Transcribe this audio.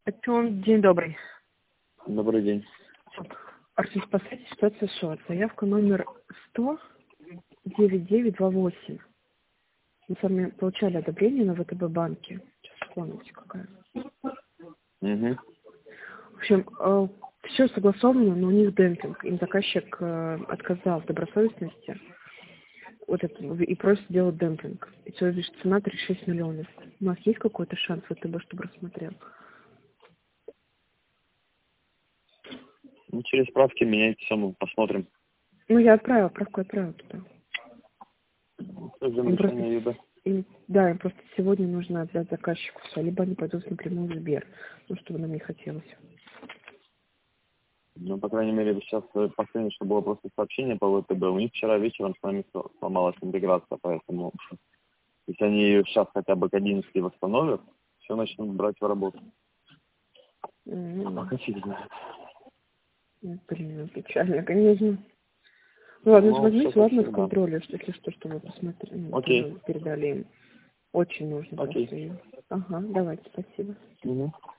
Артем, день добрый. Добрый день. Артем, спасайте, ситуация ШО. Заявка номер 100-9928. Мы с вами получали одобрение на ВТБ банке. Сейчас вспомните, какая. Угу. В общем, все согласовано, но у них демпинг. Им заказчик отказал в добросовестности вот это, и просит делать демпинг. И то есть цена 36 миллионов. У нас есть какой-то шанс ВТБ, чтобы рассмотрел? Ну, через справки меняйте сумму, посмотрим. Ну, я отправила, правку отправила туда. Да, им просто сегодня нужно отдать заказчику все, либо они пойдут напрямую в Сбер, ну, чтобы нам не хотелось. Ну, по крайней мере, сейчас последнее, что было просто сообщение по ВТБ. У них вчера вечером с нами сломалась интеграция, поэтому если они ее сейчас хотя бы к 11 восстановят, все начнут брать в работу. Пока через знает. Блин, печально, конечно. Ну, ладно, возьмите, ладно, с контроля, если что, чтобы посмотрели. Окей. Передали им. Очень нужно. Окей. Просто им. Ага, давайте, спасибо. Угу.